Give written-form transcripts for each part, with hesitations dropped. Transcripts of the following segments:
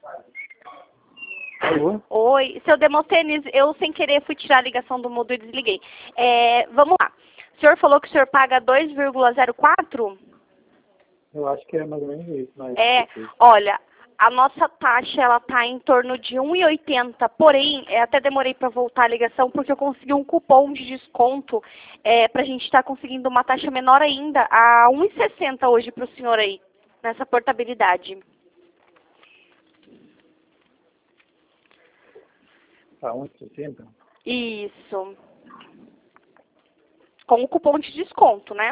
Alô? Oi, seu Demostênis, eu sem querer fui tirar a ligação do mudo e desliguei. Vamos lá. O senhor falou que o senhor paga 2,04? Eu acho que é mais ou menos isso, mas... Olha, a nossa taxa ela tá em torno de 1,80, porém, até demorei para voltar a ligação porque eu consegui um cupom de desconto para a gente estar conseguindo uma taxa menor ainda, a 1,60 hoje para o senhor aí, nessa portabilidade. Tá, 1,60? Isso. Com o cupom de desconto, né?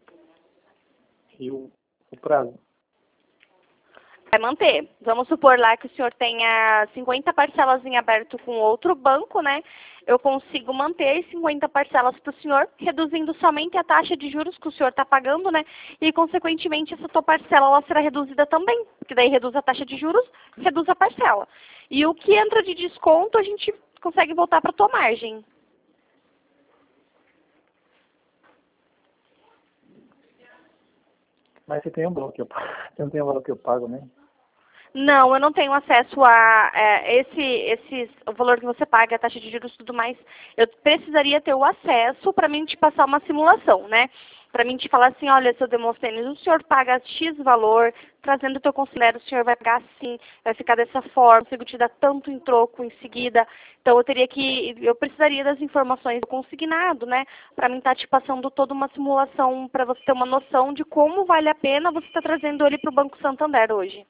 E o prazo? Vai manter. Vamos supor lá que o senhor tenha 50 parcelas em aberto com outro banco, né? Eu consigo manter as 50 parcelas para o senhor, reduzindo somente a taxa de juros que o senhor está pagando, né? E, consequentemente, essa tua parcela ela será reduzida também, porque daí reduz a taxa de juros, reduz a parcela. E o que entra de desconto, a gente consegue voltar para a tua margem. Mas você tem um valor que eu pago. Você não tem um valor que eu pago, né? Não, eu não tenho acesso a o valor que você paga, a taxa de juros e tudo mais. Eu precisaria ter o acesso para mim te passar uma simulação, né? Para mim te falar assim, olha, seu Demostênis, o senhor paga X valor, trazendo o teu conselheiro, o senhor vai pagar assim, vai ficar dessa forma, consigo te dar tanto em troco em seguida. Então eu precisaria das informações do consignado, né? Para mim estar te passando toda uma simulação para você ter uma noção de como vale a pena você estar trazendo ele para o Banco Santander hoje.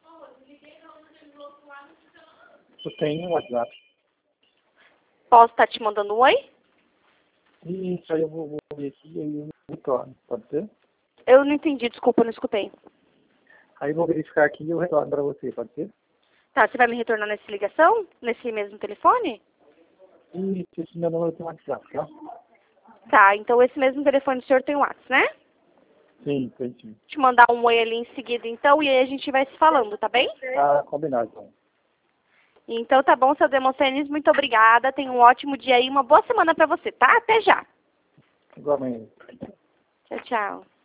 Eu tenho um WhatsApp. Posso estar te mandando um oi? Isso, aí eu vou ver aqui e aí eu retorno. Pode ser? Eu não entendi, desculpa, eu não escutei. Aí eu vou verificar aqui e eu retorno para você, pode ser? Tá, você vai me retornar nessa ligação? Nesse mesmo telefone? Isso, esse meu número tem WhatsApp, tá? Tá, então esse mesmo telefone do senhor tem o WhatsApp, né? Sim, tem sim. Te mandar um oi ali em seguida, então, e aí a gente vai se falando, tá bem? Tá combinado, então. Então tá bom, seu Demostênis, muito obrigada. Tenha um ótimo dia aí, uma boa semana pra você, tá? Até já. Igualmente. Tchau, tchau.